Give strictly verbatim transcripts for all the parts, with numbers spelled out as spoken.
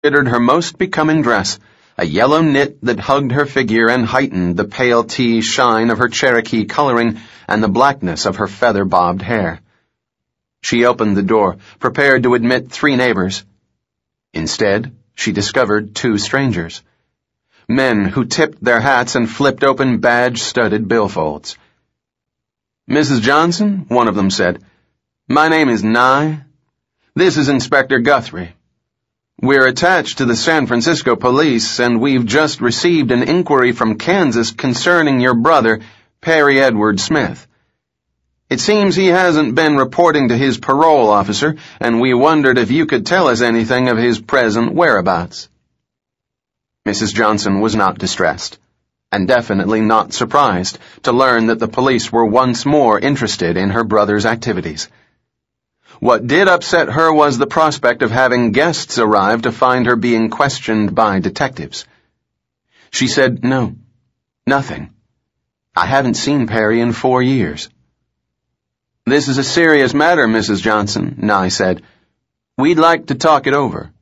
considered her most becoming dress, a yellow knit that hugged her figure and heightened the pale tea shine of her Cherokee coloring and the blackness of her feather-bobbed hair. She opened the door, prepared to admit three neighbors. Instead, she discovered two strangers. Men who tipped their hats and flipped open badge-studded billfolds. "Missus Johnson," one of them said, "my name is Nye. This is Inspector Guthrie. We're attached to the San Francisco police, and we've just received an inquiry from Kansas concerning your brother, Perry Edward Smith. It seems he hasn't been reporting to his parole officer, and we wondered if you could tell us anything of his present whereabouts." Missus Johnson was not distressed, and definitely not surprised to learn that the police were once more interested in her brother's activities. What did upset her was the prospect of having guests arrive to find her being questioned by detectives. She said, "No, nothing. I haven't seen Perry in four years." "This is a serious matter, Missus Johnson," Nye said. "We'd like to talk it over."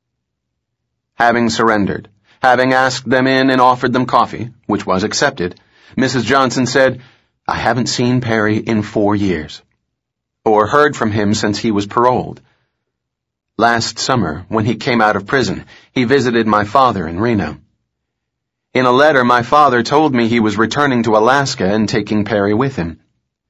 Having surrendered, having asked them in and offered them coffee, which was accepted, Missus Johnson said, "I haven't seen Perry in four years. Or heard from him since he was paroled. Last summer, when he came out of prison, he visited my father in Reno. In a letter, my father told me he was returning to Alaska and taking Perry with him.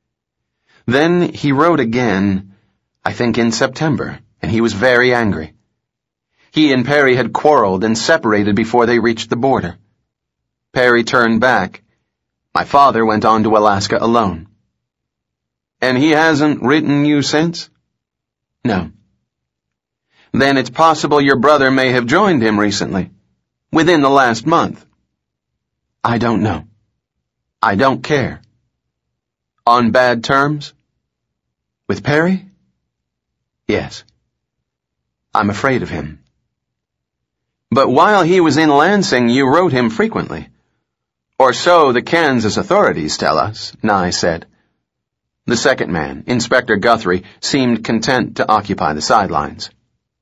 Then he wrote again, I think in September, and he was very angry. He and Perry had quarreled and separated before they reached the border. Perry turned back. My father went on to Alaska alone." "And he hasn't written you since?" "No." "Then it's possible your brother may have joined him recently, within the last month." "I don't know. I don't care." "On bad terms?" "With Perry? Yes. I'm afraid of him." "But while he was in Lansing, you wrote him frequently. Or so the Kansas authorities tell us," Nye said. The second man, Inspector Guthrie, seemed content to occupy the sidelines.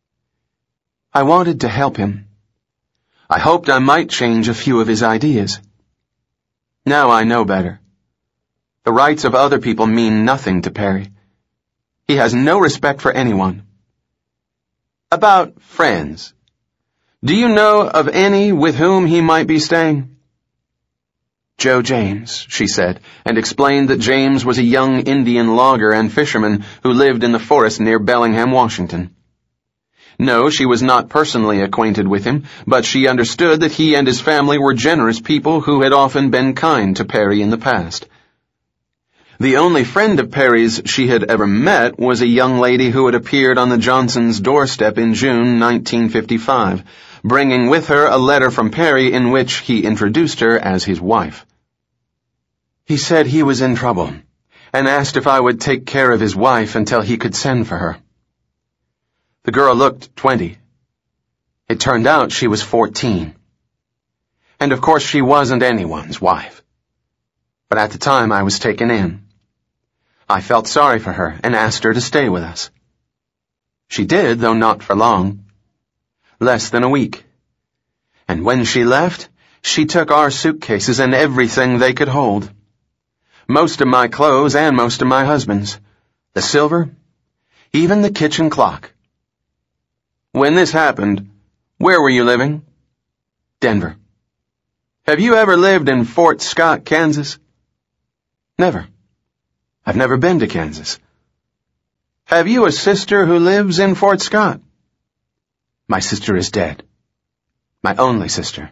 "I wanted to help him. I hoped I might change a few of his ideas. Now I know better. The rights of other people mean nothing to Perry. He has no respect for anyone." "About friends. Do you know of any with whom he might be staying?" "Joe James," she said, and explained that James was a young Indian logger and fisherman who lived in the forest near Bellingham, Washington. No, she was not personally acquainted with him, but she understood that he and his family were generous people who had often been kind to Perry in the past. The only friend of Perry's she had ever met was a young lady who had appeared on the Johnsons' doorstep in June nineteen fifty-five, bringing with her a letter from Perry in which he introduced her as his wife. He said he was in trouble, and asked if I would take care of his wife until he could send for her. The girl looked twenty. It turned out she was fourteen. And of course she wasn't anyone's wife. But at the time I was taken in. I felt sorry for her and asked her to stay with us. She did, though not for long. Less than a week. And when she left, she took our suitcases and everything they could hold. Most of my clothes and most of my husband's. The silver, even the kitchen clock. When this happened, where were you living? Denver. Have you ever lived in Fort Scott, Kansas? Never. I've never been to Kansas. Have you a sister who lives in Fort Scott? My sister is dead. My only sister.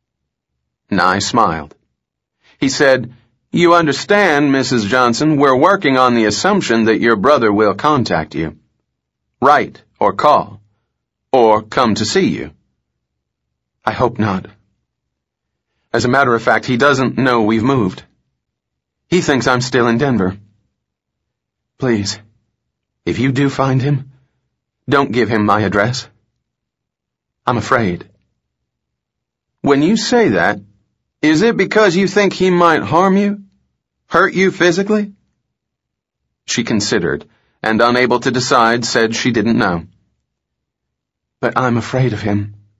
Nye smiled. He said, "You understand, Missus Johnson, we're working on the assumption that your brother will contact you. Write or call. Or come to see you." I hope not. As a matter of fact, he doesn't know we've moved. He thinks I'm still in Denver. Please, if you do find him, don't give him my address. I'm afraid. When you say that, is it because you think he might harm you? Hurt you physically? She considered, and unable to decide, said she didn't know. But I'm afraid of him.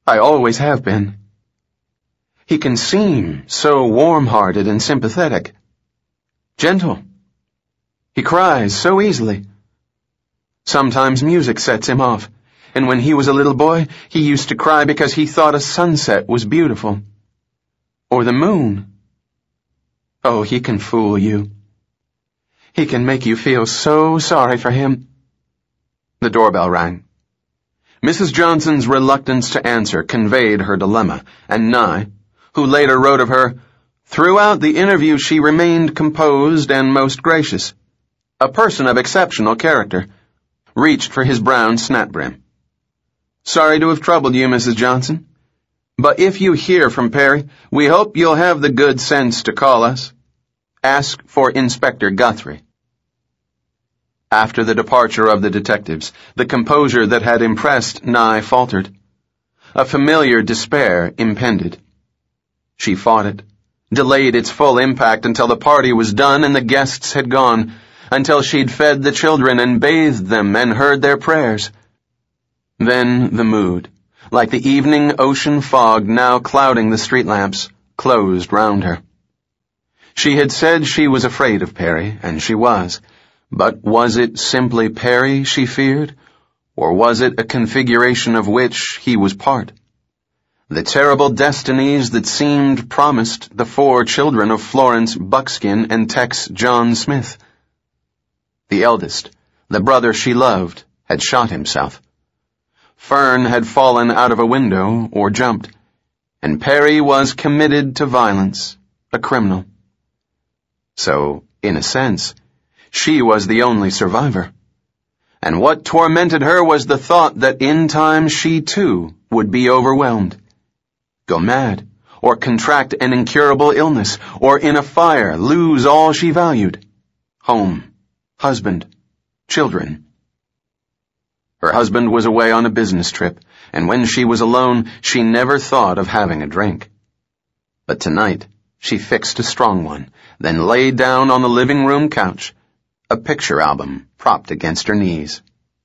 I always have been. He can seem so warm-hearted and sympathetic. Gentle. He cries so easily. Sometimes music sets him off, and when he was a little boy, he used to cry because he thought a sunset was beautiful. Or the moon. Oh, he can fool you. He can make you feel so sorry for him. The doorbell rang. Missus Johnson's reluctance to answer conveyed her dilemma, and Nye, who later wrote of her, "Throughout the interview she remained composed and most gracious, a person of exceptional character," reached for his brown snap-brim. "Sorry to have troubled you, Missus Johnson, but if you hear from Perry, we hope you'll have the good sense to call us. Ask for Inspector Guthrie." After the departure of the detectives, the composure that had impressed Nye faltered. A familiar despair impended. She fought it, delayed its full impact until the party was done and the guests had gone, until she'd fed the children and bathed them and heard their prayers. Then the mood, like the evening ocean fog now clouding the street lamps, closed round her. She had said she was afraid of Perry, and she was. But was it simply Perry she feared, or was it a configuration of which he was part? The terrible destinies that seemed promised the four children of Florence Buckskin and Tex John Smith. The eldest, the brother she loved, had shot himself. Fern had fallen out of a window or jumped, and Perry was committed to violence, a criminal. So, in a sense, she was the only survivor. And what tormented her was the thought that in time she, too, would be overwhelmed. Go mad, or contract an incurable illness, or in a fire lose all she valued. Home, husband, children. Her husband was away on a business trip, and when she was alone, she never thought of having a drink. But tonight, she fixed a strong one, then lay down on the living room couch, a picture album propped against her knees.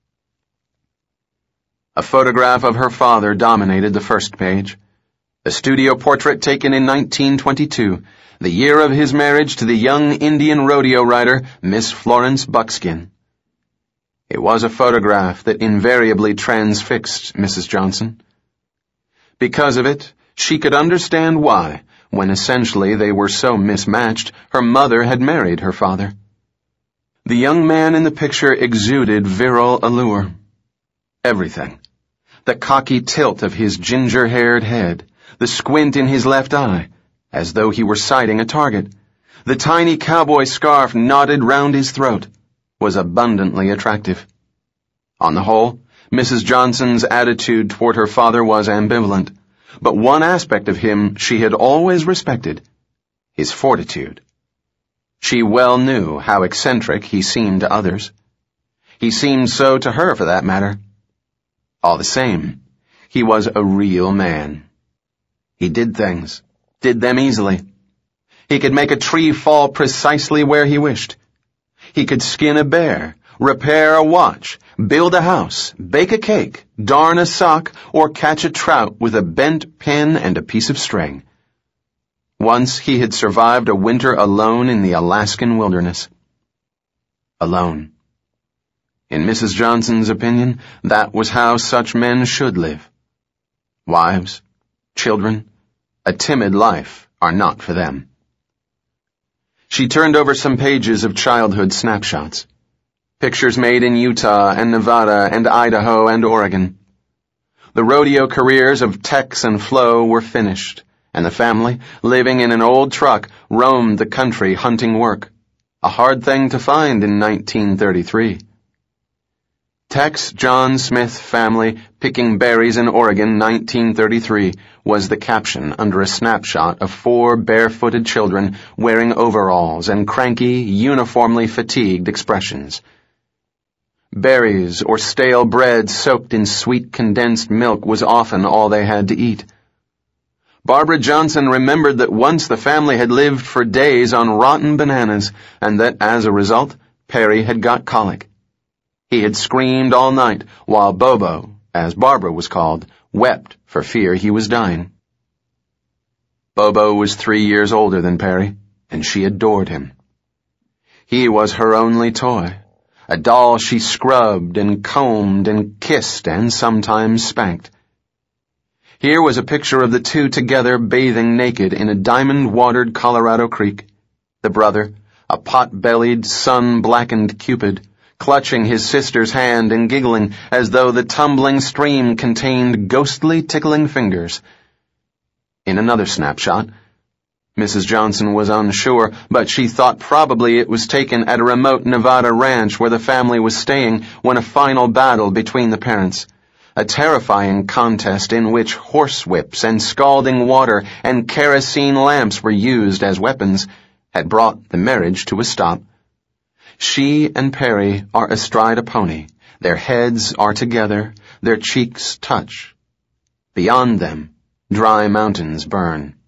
A photograph of her father dominated the first page. A studio portrait taken in nineteen twenty-two, the year of his marriage to the young Indian rodeo rider, Miss Florence Buckskin. It was a photograph that invariably transfixed Missus Johnson. Because of it, she could understand why, when essentially they were so mismatched, her mother had married her father. The young man in the picture exuded virile allure. Everything. The cocky tilt of his ginger-haired head, the squint in his left eye, as though he were sighting a target, the tiny cowboy scarf knotted round his throat, was abundantly attractive. On the whole, Missus Johnson's attitude toward her father was ambivalent, but one aspect of him she had always respected, his fortitude. She well knew how eccentric he seemed to others. He seemed so to her, for that matter. All the same, he was a real man. He did things, did them easily. He could make a tree fall precisely where he wished. He could skin a bear, repair a watch, build a house, bake a cake, darn a sock, or catch a trout with a bent pin and a piece of string. Once he had survived a winter alone in the Alaskan wilderness. Alone. In Missus Johnson's opinion, that was how such men should live. Wives, children, a timid life are not for them. She turned over some pages of childhood snapshots. Pictures made in Utah and Nevada and Idaho and Oregon. The rodeo careers of Tex and Flo were finished, and the family, living in an old truck, roamed the country hunting work, a hard thing to find in nineteen thirty-three. Tex John Smith family picking berries in Oregon nineteen thirty-three was the caption under a snapshot of four barefooted children wearing overalls and cranky, uniformly fatigued expressions. Berries or stale bread soaked in sweet condensed milk was often all they had to eat. Barbara Johnson remembered that once the family had lived for days on rotten bananas, and that, as a result, Perry had got colic. He had screamed all night, while Bobo, as Barbara was called, wept for fear he was dying. Bobo was three years older than Perry, and she adored him. He was her only toy, a doll she scrubbed and combed and kissed and sometimes spanked. Here was a picture of the two together bathing naked in a diamond-watered Colorado creek, the brother, a pot-bellied, sun-blackened Cupid, clutching his sister's hand and giggling as though the tumbling stream contained ghostly tickling fingers. In another snapshot, Missus Johnson was unsure, but she thought probably it was taken at a remote Nevada ranch where the family was staying when a final battle between the parents, a terrifying contest in which horsewhips and scalding water and kerosene lamps were used as weapons, had brought the marriage to a stop. She and Perry are astride a pony. Their heads are together, their cheeks touch. Beyond them, dry mountains burn.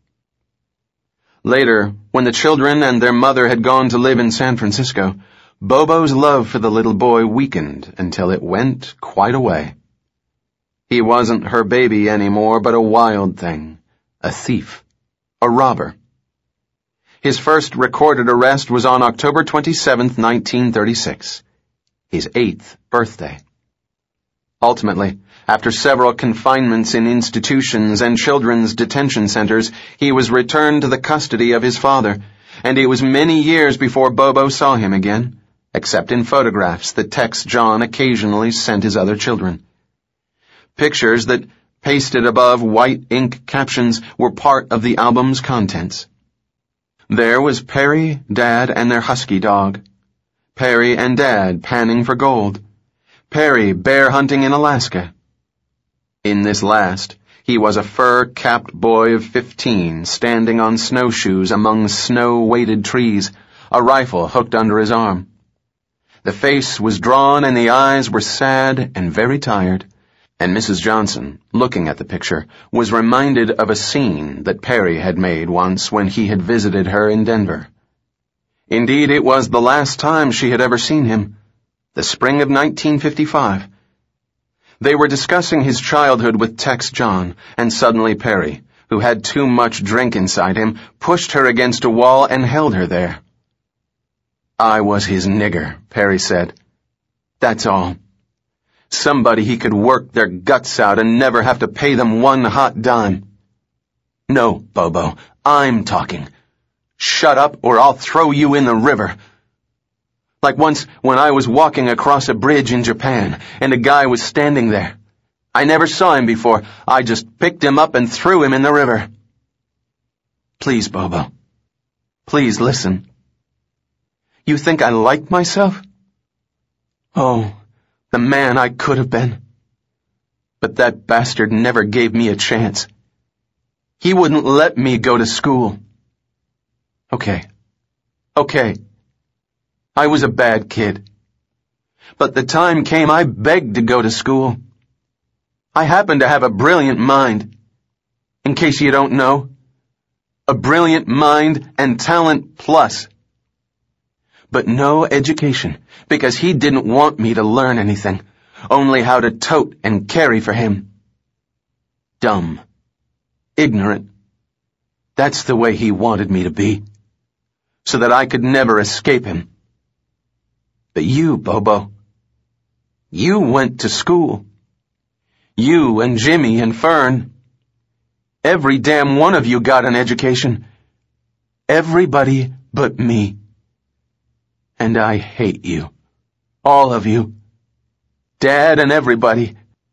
Later, when the children and their mother had gone to live in San Francisco, Bobo's love for the little boy weakened until it went quite away. He wasn't her baby anymore, but a wild thing, a thief, a robber. His first recorded arrest was on October twenty-seventh, nineteen thirty-six, his eighth birthday. Ultimately, after several confinements in institutions and children's detention centers, he was returned to the custody of his father, and it was many years before Bobo saw him again, except in photographs that Tex John occasionally sent his other children. Pictures that, pasted above white ink captions, were part of the album's contents. There was Perry, Dad, and their husky dog. Perry and Dad panning for gold. Perry bear hunting in Alaska. In this last, he was a fur-capped boy of fifteen, standing on snowshoes among snow-weighted trees, a rifle hooked under his arm. The face was drawn and the eyes were sad and very tired, and Missus Johnson, looking at the picture, was reminded of a scene that Perry had made once when he had visited her in Denver. Indeed, it was the last time she had ever seen him, the spring of nineteen fifty-five. They were discussing his childhood with Tex John, and suddenly Perry, who had too much drink inside him, pushed her against a wall and held her there. "I was his nigger," Perry said. "That's all. Somebody he could work their guts out and never have to pay them one hot dime. No, Bobo, I'm talking. Shut up or I'll throw you in the river. Like once when I was walking across a bridge in Japan and a guy was standing there. I never saw him before. I just picked him up and threw him in the river. Please, Bobo. Please listen. You think I like myself? Oh, the man I could have been. But that bastard never gave me a chance. He wouldn't let me go to school. Okay. Okay. I was a bad kid. But the time came I begged to go to school. I happen to have a brilliant mind. In case you don't know, a brilliant mind and talent plus. But no education, because he didn't want me to learn anything, only how to tote and carry for him. Dumb. Ignorant. That's the way he wanted me to be, so that I could never escape him. But you, Bobo, you went to school. You and Jimmy and Fern. Every damn one of you got an education. Everybody but me. And I hate you. All of you. Dad and everybody.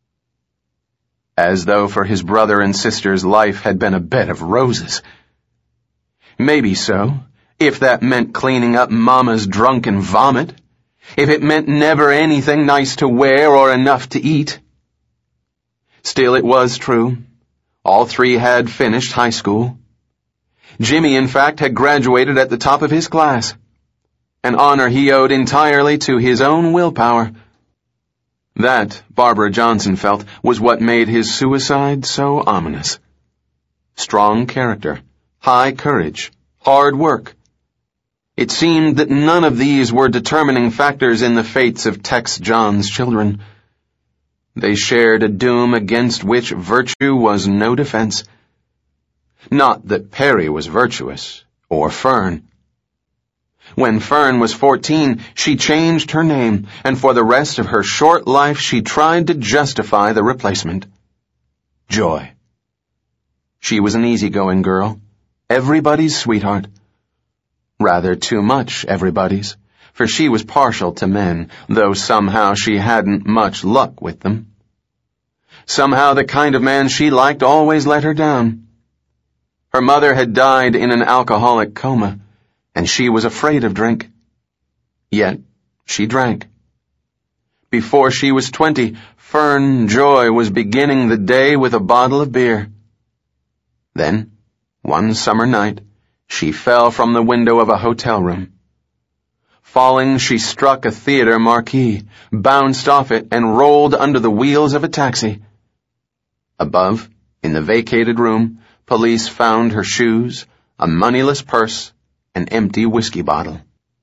As though for his brother and sister's life had been a bed of roses. Maybe so, if that meant cleaning up Mama's drunken vomit. If it meant never anything nice to wear or enough to eat. Still, it was true. All three had finished high school. Jimmy, in fact, had graduated at the top of his class. An honor he owed entirely to his own willpower. That, Barbara Johnson felt, was what made his suicide so ominous. Strong character, high courage, hard work. It seemed that none of these were determining factors in the fates of Tex John's children. They shared a doom against which virtue was no defense. Not that Perry was virtuous, or Fern. When Fern was fourteen, she changed her name, and for the rest of her short life she tried to justify the replacement. Joy. She was an easygoing girl, everybody's sweetheart. Rather too much everybody's, for she was partial to men, though somehow she hadn't much luck with them. Somehow the kind of man she liked always let her down. Her mother had died in an alcoholic coma, and she was afraid of drink. Yet she drank. Before she was twenty, Fern Joy was beginning the day with a bottle of beer. Then, one summer night, she fell from the window of a hotel room. Falling, she struck a theater marquee, bounced off it, and rolled under the wheels of a taxi. Above, in the vacated room, police found her shoes, a moneyless purse, an empty whiskey bottle.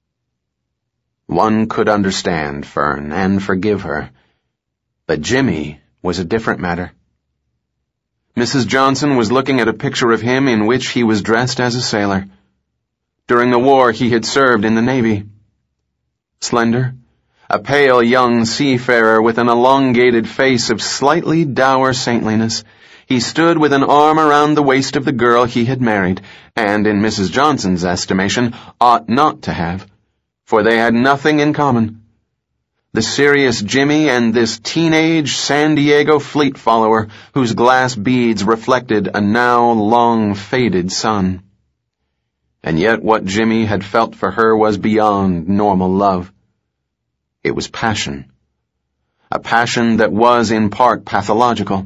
One could understand Fern and forgive her, but Jimmy was a different matter. Missus Johnson was looking at a picture of him in which he was dressed as a sailor. During the war he had served in the Navy. Slender, a pale young seafarer with an elongated face of slightly dour saintliness, he stood with an arm around the waist of the girl he had married, and in Missus Johnson's estimation ought not to have, for they had nothing in common. The serious Jimmy and this teenage San Diego fleet follower whose glass beads reflected a now long faded sun. And yet what Jimmy had felt for her was beyond normal love. It was passion. A passion that was in part pathological.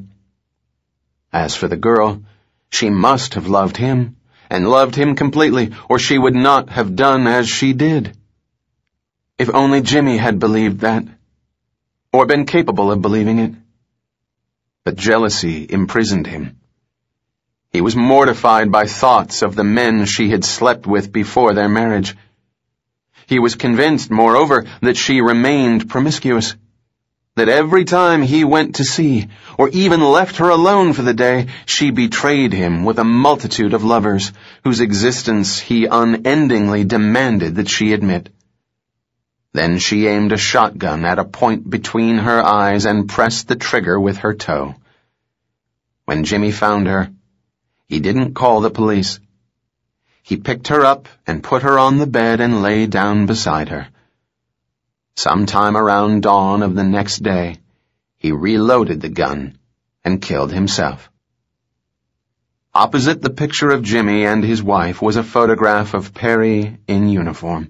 As for the girl, she must have loved him, and loved him completely, or she would not have done as she did. If only Jimmy had believed that, or been capable of believing it. But jealousy imprisoned him. He was mortified by thoughts of the men she had slept with before their marriage. He was convinced, moreover, that she remained promiscuous, that every time he went to sea, or even left her alone for the day, she betrayed him with a multitude of lovers, whose existence he unendingly demanded that she admit. Then she aimed a shotgun at a point between her eyes and pressed the trigger with her toe. When Jimmy found her, he didn't call the police. He picked her up and put her on the bed and lay down beside her. Sometime around dawn of the next day, he reloaded the gun and killed himself. Opposite the picture of Jimmy and his wife was a photograph of Perry in uniform.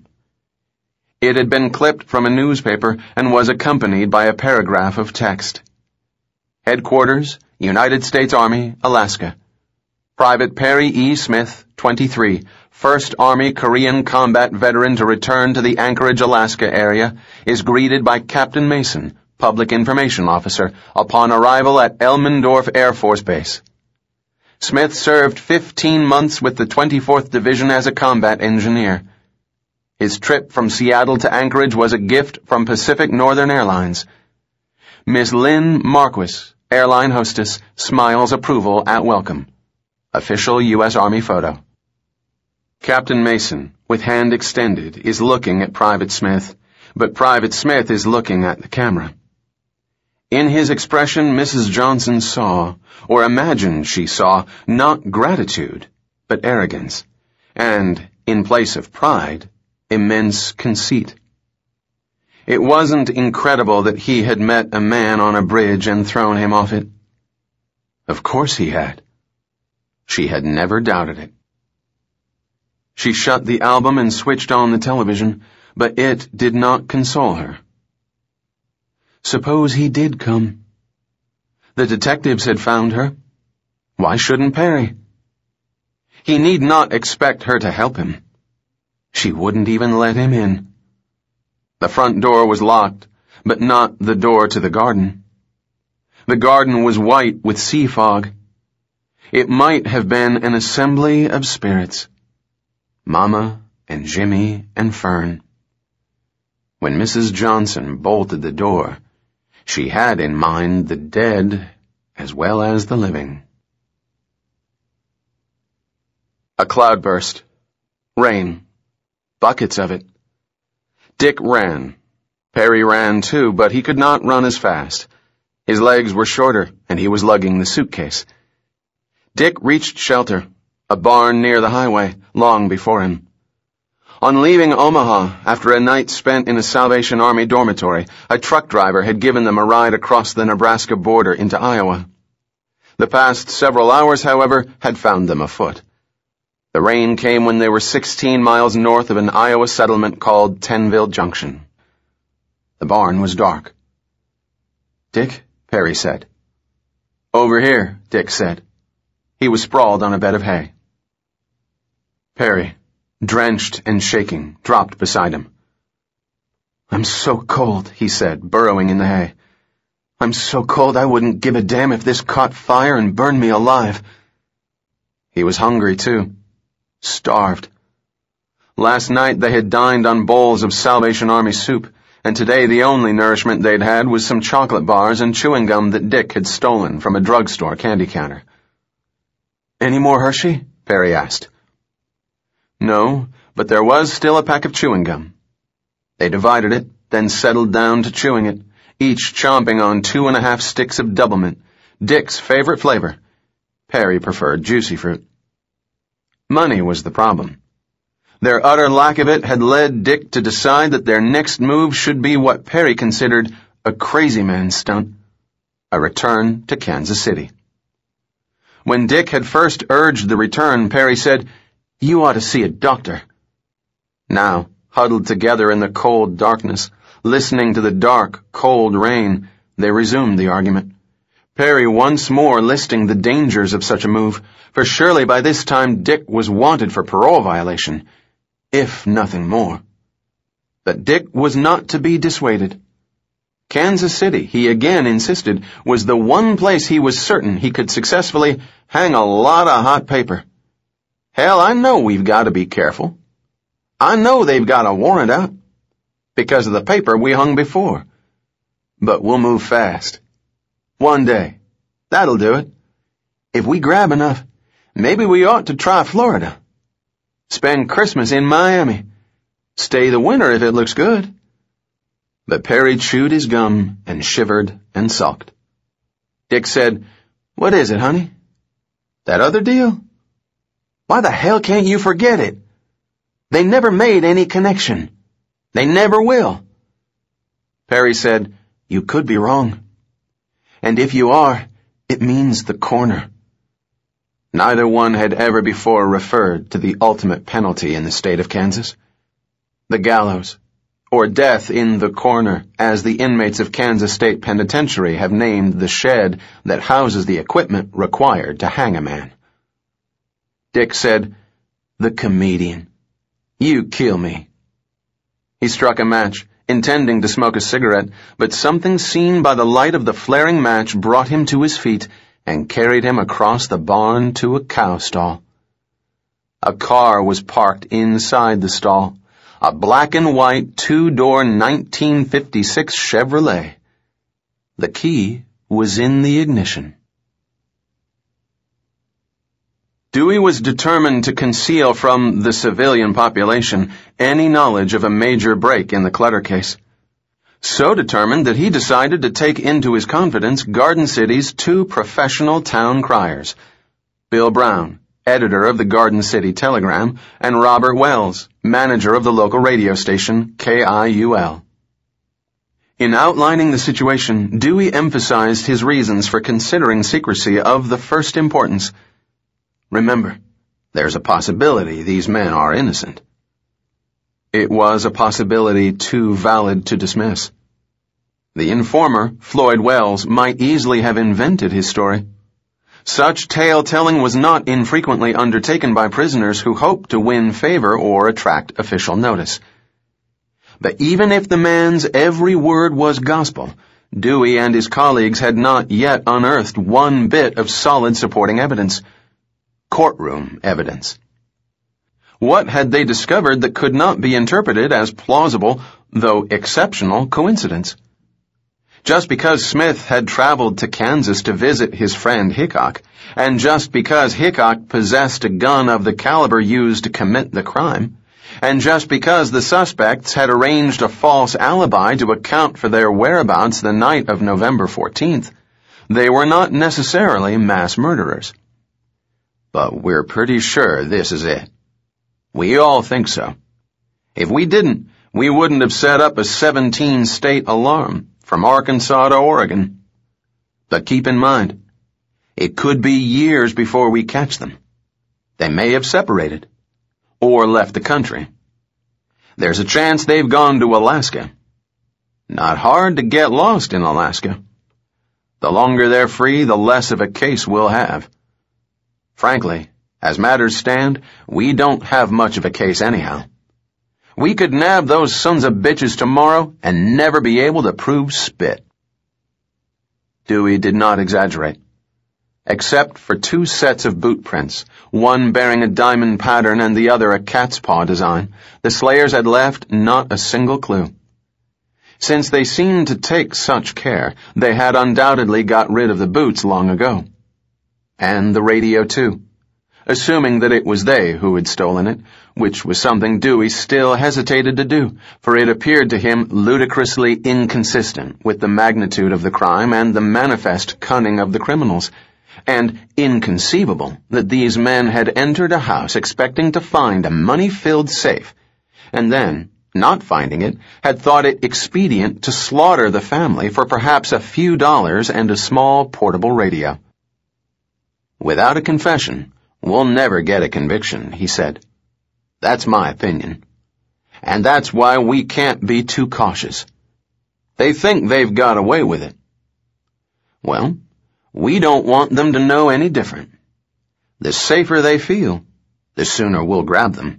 It had been clipped from a newspaper and was accompanied by a paragraph of text. Headquarters, United States Army, Alaska. Private Perry E. Smith, twenty-three, First Army Korean combat veteran to return to the Anchorage, Alaska area, is greeted by Captain Mason, Public Information Officer, upon arrival at Elmendorf Air Force Base. Smith served fifteen months with the twenty-fourth Division as a combat engineer. His trip from Seattle to Anchorage was a gift from Pacific Northern Airlines. Miss Lynn Marquis, airline hostess, smiles approval at welcome. Official U S Army photo. Captain Mason, with hand extended, is looking at Private Smith, but Private Smith is looking at the camera. In his expression, Missus Johnson saw, or imagined she saw, not gratitude, but arrogance, and, in place of pride, immense conceit. It wasn't incredible that he had met a man on a bridge and thrown him off it. Of course he had. She had never doubted it. She shut the album and switched on the television, but it did not console her. Suppose he did come. The detectives had found her. Why shouldn't Perry? He need not expect her to help him. She wouldn't even let him in. The front door was locked, but not the door to the garden. The garden was white with sea fog. It might have been an assembly of spirits. Mama and Jimmy and Fern. When Missus Johnson bolted the door, She had in mind the dead as well as the living. A cloudburst. Rain. Buckets of it. Dick ran. Perry ran too, but he could not run as fast. His legs were shorter, and he was lugging the suitcase. Dick reached shelter, a barn near the highway, long before him. On leaving Omaha, after a night spent in a Salvation Army dormitory, a truck driver had given them a ride across the Nebraska border into Iowa. The past several hours, however, had found them afoot. The rain came when they were sixteen miles north of an Iowa settlement called Tenville Junction. The barn was dark. "Dick?" Perry said. "Over here," Dick said. He was sprawled on a bed of hay. Perry, drenched and shaking, dropped beside him. "I'm so cold," he said, burrowing in the hay. "I'm so cold I wouldn't give a damn if this caught fire and burned me alive." He was hungry, too. Starved. Last night they had dined on bowls of Salvation Army soup, and today the only nourishment they'd had was some chocolate bars and chewing gum that Dick had stolen from a drugstore candy counter. "Any more Hershey?" Perry asked. No, but there was still a pack of chewing gum. They divided it, then settled down to chewing it, each chomping on two and a half sticks of Doublemint, Dick's favorite flavor. Perry preferred juicy fruit. Money was the problem. Their utter lack of it had led Dick to decide that their next move should be what Perry considered a crazy man's stunt, a return to Kansas City. When Dick had first urged the return, Perry said, "You ought to see a doctor." Now, huddled together in the cold darkness, listening to the dark, cold rain, they resumed the argument. Perry once more listing the dangers of such a move, for surely by this time Dick was wanted for parole violation, if nothing more. But Dick was not to be dissuaded. Kansas City, he again insisted, was the one place he was certain he could successfully hang a lot of hot paper. Hell, I know we've got to be careful. I know they've got a warrant out, because of the paper we hung before. But we'll move fast. One day. That'll do it. If we grab enough, maybe we ought to try Florida. Spend Christmas in Miami. Stay the winter if it looks good. But Perry chewed his gum and shivered and sulked. Dick said, "What is it, honey? That other deal? Why the hell can't you forget it? They never made any connection. They never will." Perry said, "You could be wrong. And if you are, it means the corner." Neither one had ever before referred to the ultimate penalty in the state of Kansas. The gallows, or death in the corner, as the inmates of Kansas State Penitentiary have named the shed that houses the equipment required to hang a man. Dick said, "The comedian. You kill me." He struck a match, intending to smoke a cigarette, but something seen by the light of the flaring match brought him to his feet and carried him across the barn to a cow stall. A car was parked inside the stall, a black and white two-door nineteen fifty-six Chevrolet. The key was in the ignition. Dewey was determined to conceal from the civilian population any knowledge of a major break in the Clutter case. So determined that he decided to take into his confidence Garden City's two professional town criers, Bill Brown, editor of the Garden City Telegram, and Robert Wells, manager of the local radio station K I U L. In outlining the situation, Dewey emphasized his reasons for considering secrecy of the first importance. Remember, there's a possibility these men are innocent. It was a possibility too valid to dismiss. The informer, Floyd Wells, might easily have invented his story. Such tale-telling was not infrequently undertaken by prisoners who hoped to win favor or attract official notice. But even if the man's every word was gospel, Dewey and his colleagues had not yet unearthed one bit of solid supporting evidence. Courtroom evidence. What had they discovered that could not be interpreted as plausible, though exceptional, coincidence? Just because Smith had traveled to Kansas to visit his friend Hickok, and just because Hickok possessed a gun of the caliber used to commit the crime, and just because the suspects had arranged a false alibi to account for their whereabouts the night of November fourteenth, they were not necessarily mass murderers. But we're pretty sure this is it. We all think so. If we didn't, we wouldn't have set up a seventeen-state alarm from Arkansas to Oregon. But keep in mind, it could be years before we catch them. They may have separated, or left the country. There's a chance they've gone to Alaska. Not hard to get lost in Alaska. The longer they're free, the less of a case we'll have. Frankly, as matters stand, we don't have much of a case anyhow. We could nab those sons of bitches tomorrow and never be able to prove spit. Dewey did not exaggerate. Except for two sets of boot prints, one bearing a diamond pattern and the other a cat's paw design, the slayers had left not a single clue. Since they seemed to take such care, they had undoubtedly got rid of the boots long ago. And the radio too, assuming that it was they who had stolen it, which was something Dewey still hesitated to do, for it appeared to him ludicrously inconsistent with the magnitude of the crime and the manifest cunning of the criminals, and inconceivable that these men had entered a house expecting to find a money-filled safe, and then, not finding it, had thought it expedient to slaughter the family for perhaps a few dollars and a small portable radio. Without a confession, we'll never get a conviction, he said. That's my opinion. And that's why we can't be too cautious. They think they've got away with it. Well, we don't want them to know any different. The safer they feel, the sooner we'll grab them.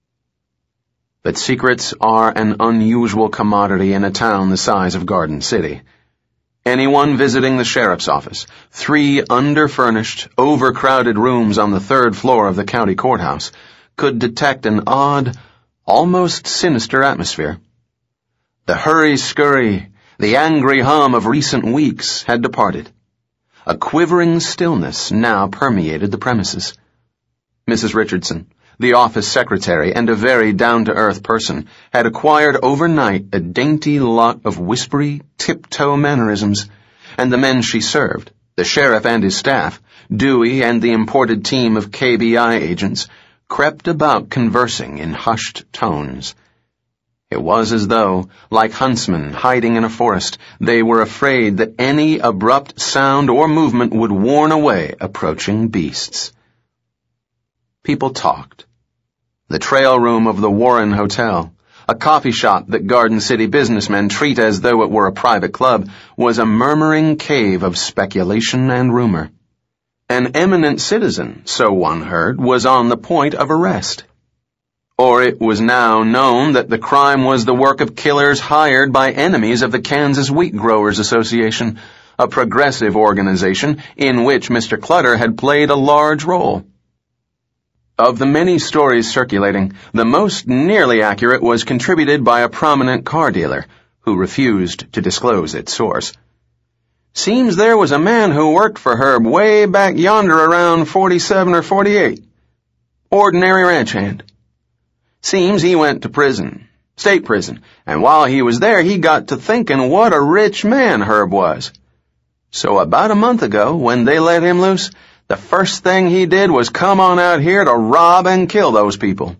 But secrets are an unusual commodity in a town the size of Garden City. Anyone visiting the sheriff's office, three under-furnished, overcrowded rooms on the third floor of the county courthouse, could detect an odd, almost sinister atmosphere. The hurry-scurry, the angry hum of recent weeks had departed. A quivering stillness now permeated the premises. Missus Richardson, the office secretary and a very down-to-earth person, had acquired overnight a dainty lot of whispery, tiptoe mannerisms, and the men she served, the sheriff and his staff, Dewey and the imported team of K B I agents, crept about conversing in hushed tones. It was as though, like huntsmen hiding in a forest, they were afraid that any abrupt sound or movement would warn away approaching beasts. People talked. The trail room of the Warren Hotel, a coffee shop that Garden City businessmen treat as though it were a private club, was a murmuring cave of speculation and rumor. An eminent citizen, so one heard, was on the point of arrest. Or it was now known that the crime was the work of killers hired by enemies of the Kansas Wheat Growers Association, a progressive organization in which Mister Clutter had played a large role. Of the many stories circulating, the most nearly accurate was contributed by a prominent car dealer, who refused to disclose its source. Seems there was a man who worked for Herb way back yonder around forty-seven or forty-eight. Ordinary ranch hand. Seems he went to prison, state prison, and while he was there he got to thinking what a rich man Herb was. So about a month ago, when they let him loose, the first thing he did was come on out here to rob and kill those people.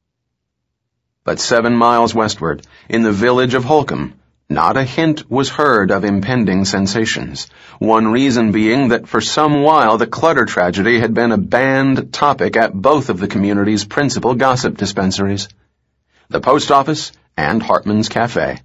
But seven miles westward, in the village of Holcomb, not a hint was heard of impending sensations, one reason being that for some while the Clutter tragedy had been a banned topic at both of the community's principal gossip dispensaries, the post office and Hartman's Cafe.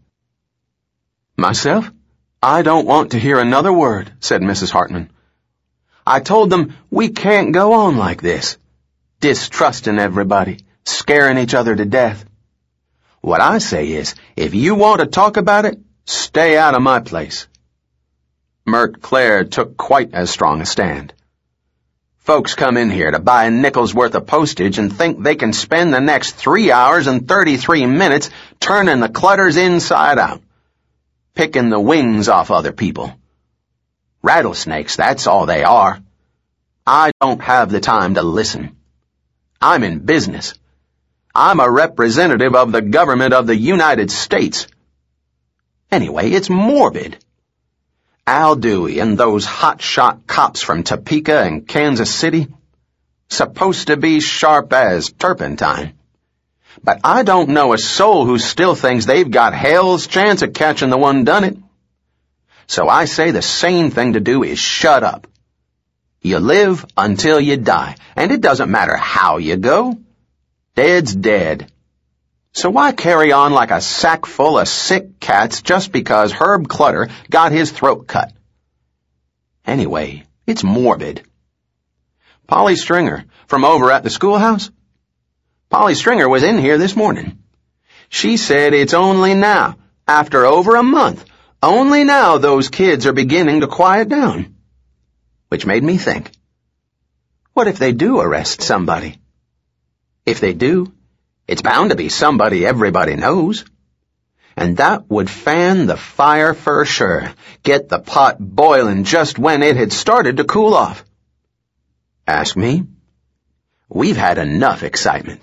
Myself, I don't want to hear another word, said Missus Hartman. I told them we can't go on like this, distrusting everybody, scaring each other to death. What I say is, if you want to talk about it, stay out of my place. Mert Clare took quite as strong a stand. Folks come in here to buy a nickel's worth of postage and think they can spend the next three hours and thirty-three minutes turning the Clutters inside out. picking the wings off other people. Rattlesnakes, that's all they are. I don't have the time to listen. I'm in business. I'm a representative of the government of the United States. Anyway, it's morbid. Al Dewey and those hotshot cops from Topeka and Kansas City, supposed to be sharp as turpentine. But I don't know a soul who still thinks they've got hell's chance of catching the one done it. So I say the sane thing to do is shut up. You live until you die, and it doesn't matter how you go. Dead's dead. So why carry on like a sack full of sick cats just because Herb Clutter got his throat cut? Anyway, it's morbid. Polly Stringer, from over at the schoolhouse? Polly Stringer was in here this morning. She said it's only now, after over a month, only now those kids are beginning to quiet down. Which made me think, what if they do arrest somebody? If they do, it's bound to be somebody everybody knows. And that would fan the fire for sure, get the pot boiling just when it had started to cool off. Ask me. We've had enough excitement.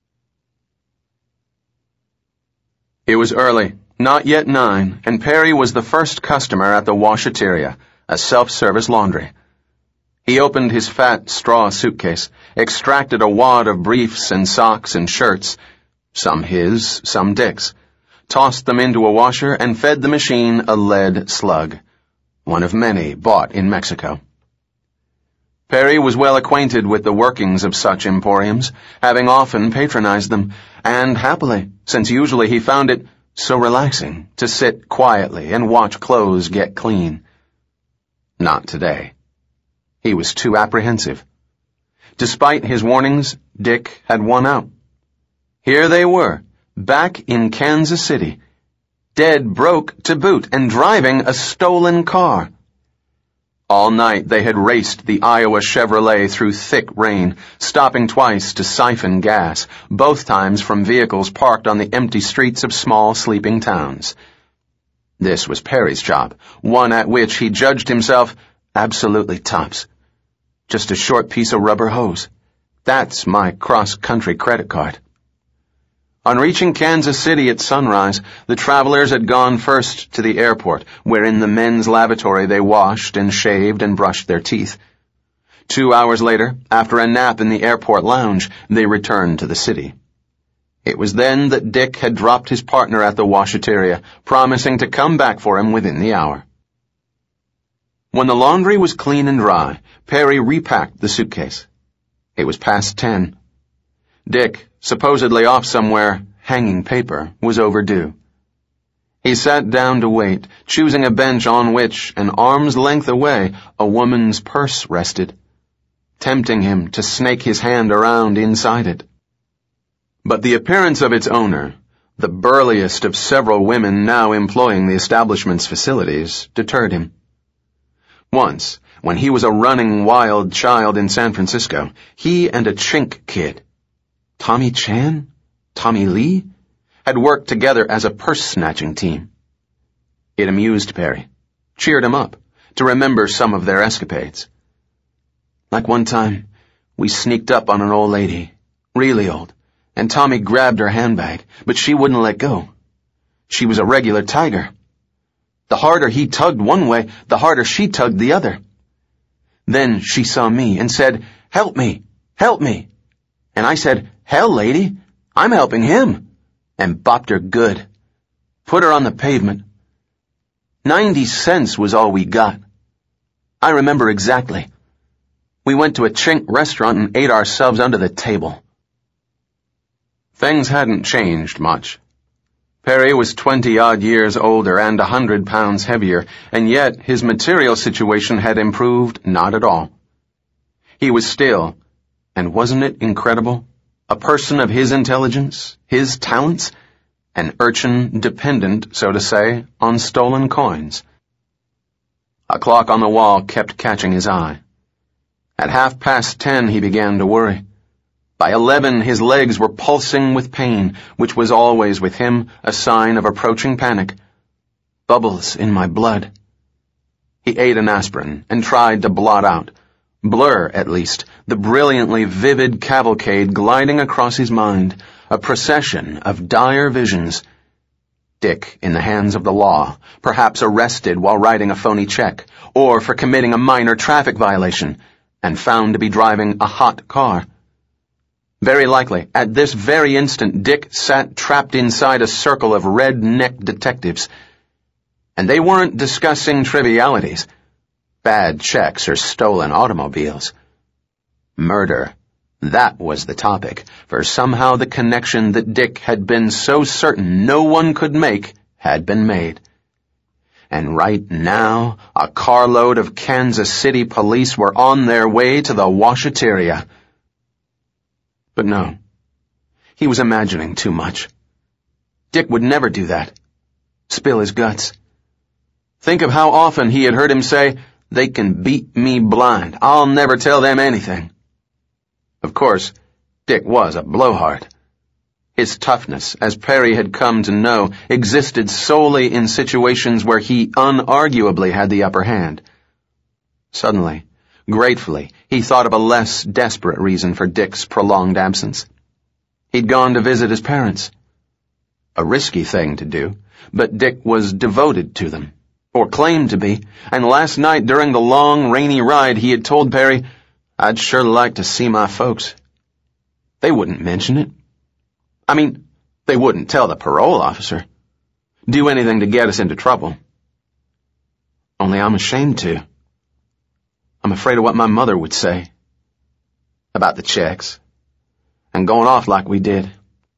It was early, not yet nine, and Perry was the first customer at the Washateria, a self-service laundry. He opened his fat straw suitcase, extracted a wad of briefs and socks and shirts, some his, some Dick's, tossed them into a washer and fed the machine a lead slug, one of many bought in Mexico. Perry was well acquainted with the workings of such emporiums, having often patronized them, and happily, since usually he found it so relaxing to sit quietly and watch clothes get clean. Not today. He was too apprehensive. Despite his warnings, Dick had won out. Here they were, back in Kansas City, dead broke to boot and driving a stolen car. All night they had raced the Iowa Chevrolet through thick rain, stopping twice to siphon gas, both times from vehicles parked on the empty streets of small sleeping towns. This was Perry's job, one at which he judged himself absolutely tops. Just a short piece of rubber hose. That's my cross-country credit card. On reaching Kansas City at sunrise, the travelers had gone first to the airport, where in the men's lavatory they washed and shaved and brushed their teeth. Two hours later, after a nap in the airport lounge, they returned to the city. It was then that Dick had dropped his partner at the Washateria, promising to come back for him within the hour. When the laundry was clean and dry, Perry repacked the suitcase. It was past ten. Dick, supposedly off somewhere, hanging paper, was overdue. He sat down to wait, choosing a bench on which, an arm's length away, a woman's purse rested, tempting him to snake his hand around inside it. But the appearance of its owner, the burliest of several women now employing the establishment's facilities, deterred him. Once, when he was a running wild child in San Francisco, he and a chink kid, Tommy Chan, Tommy Lee, had worked together as a purse-snatching team. It amused Perry, cheered him up, to remember some of their escapades. Like one time, we sneaked up on an old lady, really old, and Tommy grabbed her handbag, but she wouldn't let go. She was a regular tiger. The harder he tugged one way, the harder she tugged the other. Then she saw me and said, "Help me, help me." And I said, "Hell, lady, I'm helping him," and bopped her good. Put her on the pavement. Ninety cents was all we got. I remember exactly. We went to a chink restaurant and ate ourselves under the table. Things hadn't changed much. Perry was twenty-odd years older and a hundred pounds heavier, and yet his material situation had improved not at all. He was still, and wasn't it incredible, a person of his intelligence, his talents, an urchin dependent, so to say, on stolen coins. A clock on the wall kept catching his eye. At half past ten he began to worry. By eleven his legs were pulsing with pain, which was always with him a sign of approaching panic. Bubbles in my blood. He ate an aspirin and tried to blot out, blur at least, the brilliantly vivid cavalcade gliding across his mind, a procession of dire visions. Dick in the hands of the law, perhaps arrested while writing a phony check, or for committing a minor traffic violation, and found to be driving a hot car. Very likely, at this very instant, Dick sat trapped inside a circle of red-necked detectives. And they weren't discussing trivialities, bad checks or stolen automobiles. Murder, that was the topic, for somehow the connection that Dick had been so certain no one could make had been made. And right now, a carload of Kansas City police were on their way to the Washateria. But no, he was imagining too much. Dick would never do that. Spill his guts. Think of how often he had heard him say, "They can beat me blind. I'll never tell them anything." Of course, Dick was a blowhard. His toughness, as Perry had come to know, existed solely in situations where he unarguably had the upper hand. Suddenly, gratefully, he thought of a less desperate reason for Dick's prolonged absence. He'd gone to visit his parents. A risky thing to do, but Dick was devoted to them, or claimed to be, and last night during the long, rainy ride he had told Perry, "I'd sure like to see my folks." They wouldn't mention it. I mean, they wouldn't tell the parole officer. Do anything to get us into trouble. Only I'm ashamed to. I'm afraid of what my mother would say. About the checks. And going off like we did.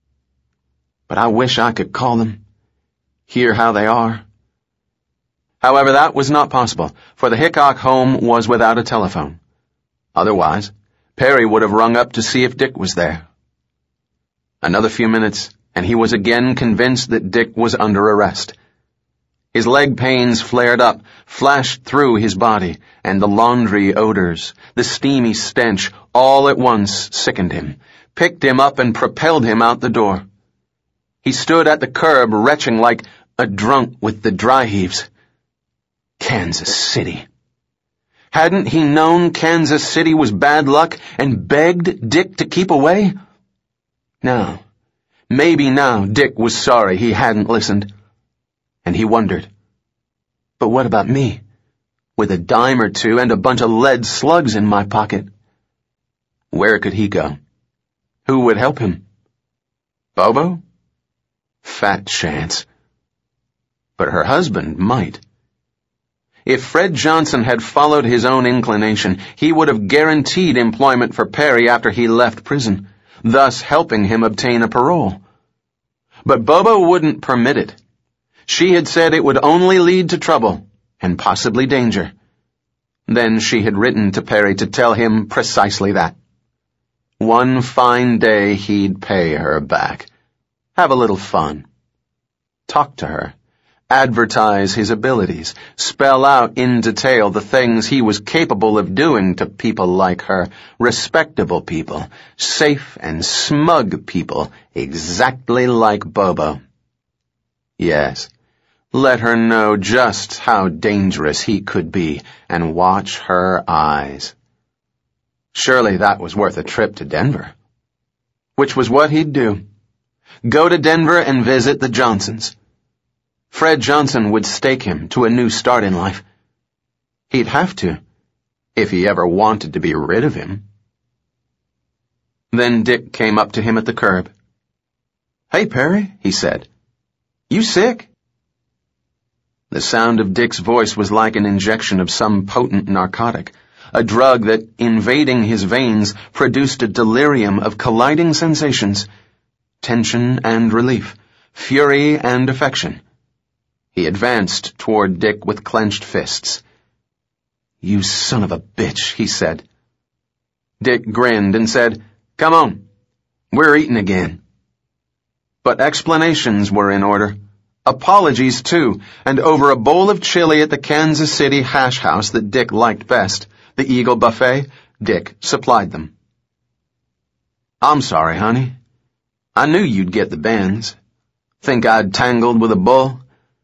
But I wish I could call them. Hear how they are. However, that was not possible, for the Hickok home was without a telephone. Otherwise, Perry would have rung up to see if Dick was there. Another few minutes, and he was again convinced that Dick was under arrest. His leg pains flared up, flashed through his body, and the laundry odors, the steamy stench, all at once sickened him, picked him up and propelled him out the door. He stood at the curb, retching like a drunk with the dry heaves. Kansas City. Hadn't he known Kansas City was bad luck and begged Dick to keep away? Now, maybe now Dick was sorry he hadn't listened. And he wondered, but what about me, with a dime or two and a bunch of lead slugs in my pocket? Where could he go? Who would help him? Bobo? Fat chance. But her husband might. If Fred Johnson had followed his own inclination, he would have guaranteed employment for Perry after he left prison, thus helping him obtain a parole. But Bobo wouldn't permit it. She had said it would only lead to trouble, and possibly danger. Then she had written to Perry to tell him precisely that. One fine day he'd pay her back. Have a little fun. Talk to her. Advertise his abilities, spell out in detail the things he was capable of doing to people like her, respectable people, safe and smug people, exactly like Bobo. Yes, let her know just how dangerous he could be, and watch her eyes. Surely that was worth a trip to Denver. Which was what he'd do. Go to Denver and visit the Johnsons. Fred Johnson would stake him to a new start in life. He'd have to, if he ever wanted to be rid of him. Then Dick came up to him at the curb. "Hey, Perry," he said. "You sick?" The sound of Dick's voice was like an injection of some potent narcotic, a drug that, invading his veins, produced a delirium of colliding sensations, tension and relief, fury and affection. He advanced toward Dick with clenched fists. "You son of a bitch," he said. Dick grinned and said, "Come on, we're eating again." But explanations were in order. Apologies, too, and over a bowl of chili at the Kansas City hash house that Dick liked best, the Eagle Buffet, Dick supplied them. "I'm sorry, honey. I knew you'd get the bends. Think I'd tangled with a bull?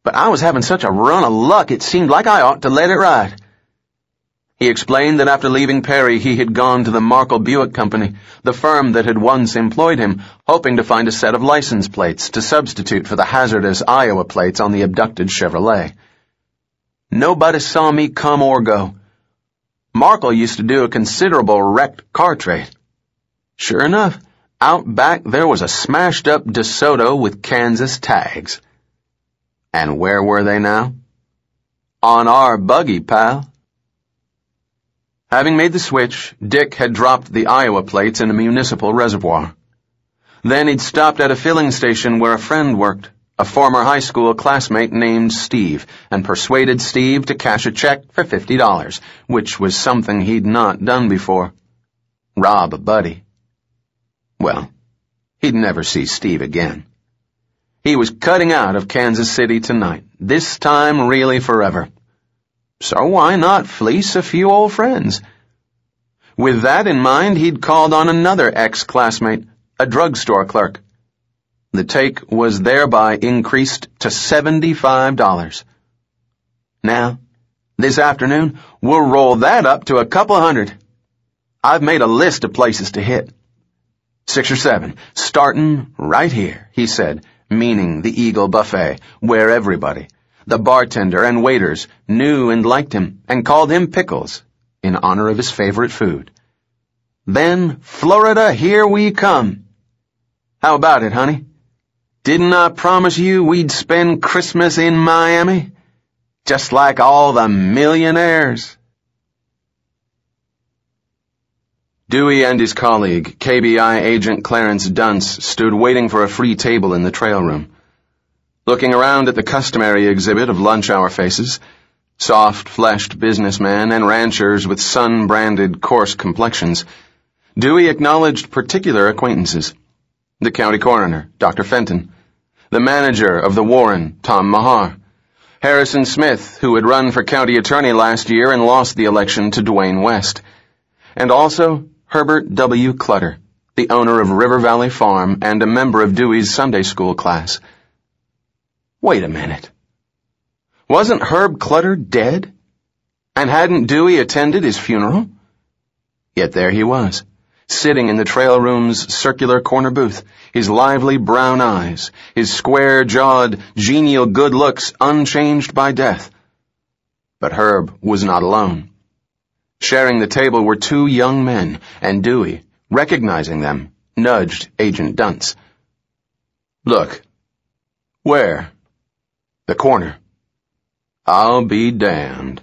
but I was having such a run of luck it seemed like I ought to let it ride. He explained that after leaving Perry he had gone to the Markle Buick Company, the firm that had once employed him, hoping to find a set of license plates to substitute for the hazardous Iowa plates on the abducted Chevrolet. Nobody saw me come or go. Markle used to do a considerable wrecked car trade. Sure enough, out back there was a smashed-up DeSoto with Kansas tags. And where were they now? On our buggy, pal. Having made the switch, Dick had dropped the Iowa plates in a municipal reservoir. Then he'd stopped at a filling station where a friend worked, a former high school classmate named Steve, and persuaded Steve to cash a check for fifty dollars, which was something he'd not done before. Rob a buddy. Well, he'd never see Steve again. He was cutting out of Kansas City tonight, this time really forever. So why not fleece a few old friends? With that in mind, he'd called on another ex-classmate, a drugstore clerk. The take was thereby increased to seventy-five dollars. Now, this afternoon, we'll roll that up to a couple hundred. I've made a list of places to hit. Six or seven, starting right here, he said, meaning the Eagle Buffet, where everybody, the bartender and waiters, knew and liked him and called him Pickles, in honor of his favorite food. Then, Florida, here we come. How about it, honey? Didn't I promise you we'd spend Christmas in Miami? Just like all the millionaires. Dewey and his colleague, K B I agent Clarence Dunce, stood waiting for a free table in the trail room. Looking around at the customary exhibit of lunch-hour faces, soft-fleshed businessmen and ranchers with sun-branded coarse complexions, Dewey acknowledged particular acquaintances. The county coroner, Doctor Fenton, the manager of the Warren, Tom Mahar, Harrison Smith, who had run for county attorney last year and lost the election to Dwayne West, and also Herbert W. Clutter, the owner of River Valley Farm and a member of Dewey's Sunday school class. Wait a minute. Wasn't Herb Clutter dead? And hadn't Dewey attended his funeral? Yet there he was, sitting in the trail room's circular corner booth, his lively brown eyes, his square-jawed, genial good looks unchanged by death. But Herb was not alone. Sharing the table were two young men, and Dewey, recognizing them, nudged Agent Dunce. Look. Where? The corner. I'll be damned.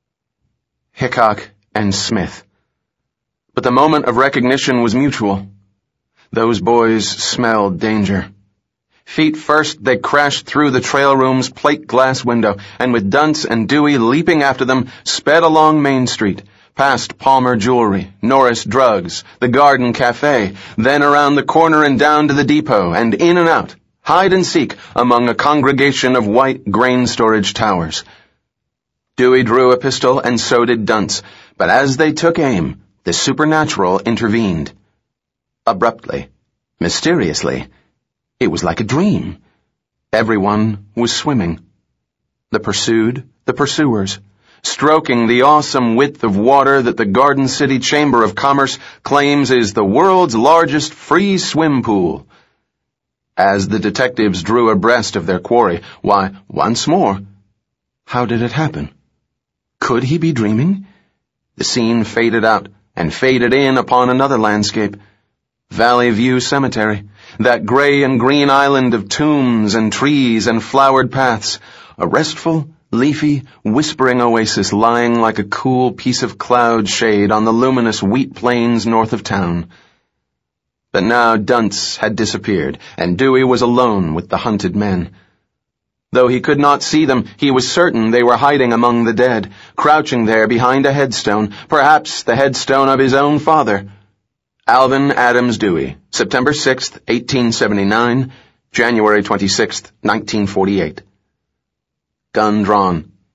Hickok and Smith. But the moment of recognition was mutual. Those boys smelled danger. Feet first, they crashed through the trail room's plate glass window, and with Dunce and Dewey leaping after them, sped along Main Street, past Palmer Jewelry, Norris Drugs, the Garden Cafe, then around the corner and down to the depot, and in and out, hide and seek among a congregation of white grain storage towers. Dewey drew a pistol, and so did Dunce, but as they took aim, the supernatural intervened. Abruptly, mysteriously, it was like a dream. Everyone was swimming. The pursued, the pursuers, stroking the awesome width of water that the Garden City Chamber of Commerce claims is the world's largest free swim pool. As the detectives drew abreast of their quarry, why, once more, how did it happen? Could he be dreaming? The scene faded out and faded in upon another landscape. Valley View Cemetery, that gray and green island of tombs and trees and flowered paths, a restful, leafy, whispering oasis lying like a cool piece of cloud shade on the luminous wheat plains north of town. But now Dunce had disappeared, and Dewey was alone with the hunted men. Though he could not see them, he was certain they were hiding among the dead, crouching there behind a headstone, perhaps the headstone of his own father. Alvin Adams Dewey, September sixth, eighteen seventy-nine, January twenty-sixth, nineteen forty-eight. Gun drawn,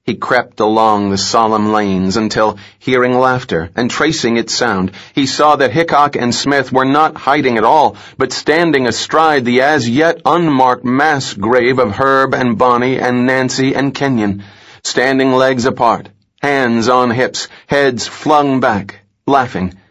He crept along the solemn lanes until, hearing laughter and tracing its sound, he saw that Hickok and Smith were not hiding at all, but standing astride the as-yet unmarked mass grave of Herb and Bonnie and Nancy and Kenyon, standing legs apart, hands on hips, heads flung back, laughing.